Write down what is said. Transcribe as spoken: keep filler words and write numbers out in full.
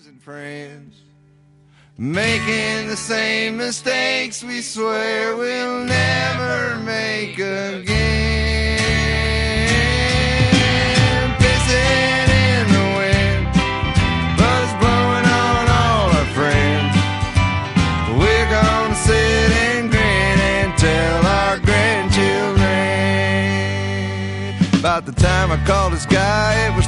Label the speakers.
Speaker 1: and friends, making the same mistakes we swear we'll never make again. Pissing in the wind, buzz blowing on all our friends. We're gonna sit and grin and tell our grandchildren. About the time I called this guy, it was